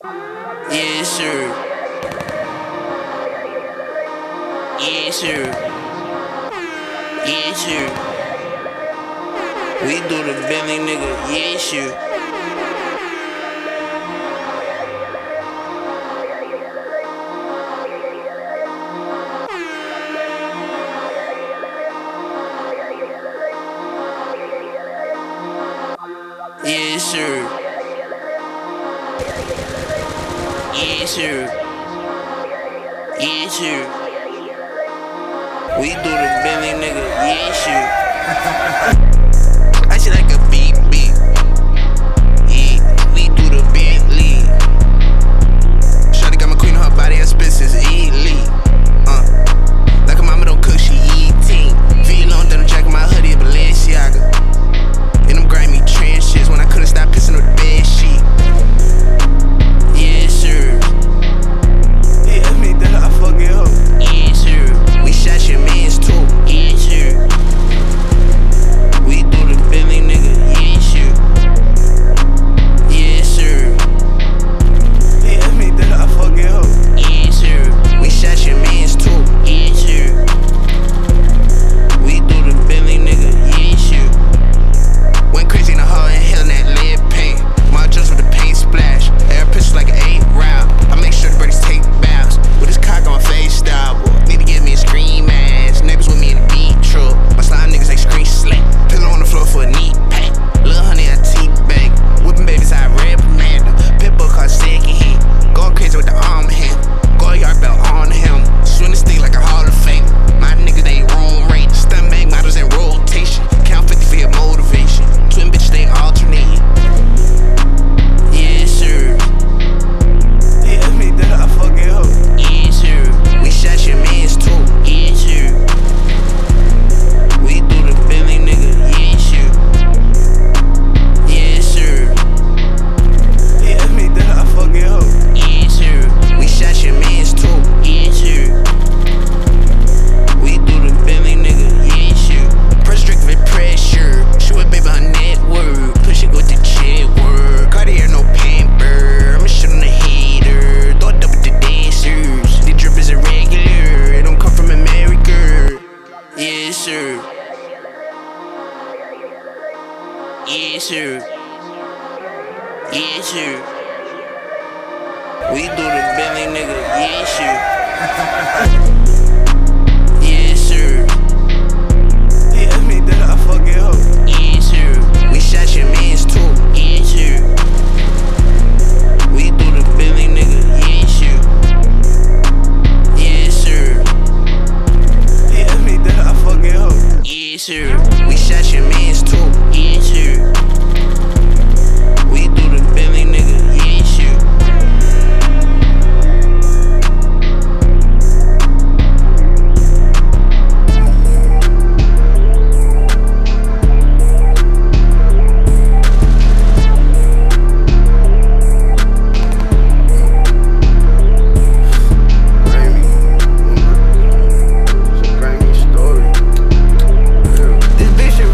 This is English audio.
Yes, sir. Yes, sir. Yes, sir. We do the Bentley, nigga. Yes, sir. Yes, sir. Yes, sir. Yes, sir. We do the Bentley, nigga. Yes, sir. I shit like a beat, beat. Yeah, we do the Bentley. Shawty got my queen on her body, her spits is elite. Like a mama don't cook, she eating. Feet long, denim jacket, my hoodie, Balenciaga. In them grimy trenches, when I couldn't stop pissing on the bed sheet. Yes, sir. Yeah, I mean that I fucking hoe. Yes, sir. We shot your mans too. Yes, sir. We do the Bentley, nigga. Yes, sir. Yes, sir. Yeah, I mean that I fucking hoe. Yes, sir. We shot your mans too. Yes, sir. We do the Bentley, nigga. Yes, sir. Went crazy in the hall, inhaling that lead paint. My just with the paint splash. Air pistol like an 8 round. I make sure the birdies take bounds. With his cock on face style, boy. Need to give me a scream ass. Neighbors with me in the beat truck. My slime niggas like screen slick. Pillow on the floor for a neat pack. Lil' honey, I teabag. Whipping babies, I red Pamanda. Pitbull car second hand. Going crazy with the arm hand. Go yard belt on him. Swing the stick like a Hall of Fame. My niggas, they roam rate. Stun bag models in rotation. Count 50 for your motivation. Twin bitches, they alternating. Yes, sir. Yeah, I mean that I fucking hoe. Yes, sir. We shot your mans too. Yes, sir. We do the Bentley, nigga. Yes, sir. Yes, sir. Yeah, I mean that I fucking hoe. Yes, sir. We shot your mans too. Yes, sir. We do the Bentley, nigga. Yes, sir. Press strict with pressure. Shoot a baby her network. Push it with the check work. Cartier no pamper. I'ma shit on the hater. Throw it up with the dancers. The drip is irregular. It don't come from America. Yes, sir. Yes, sir. Yes, sir. We do the Bentley, nigga. Yes, sir.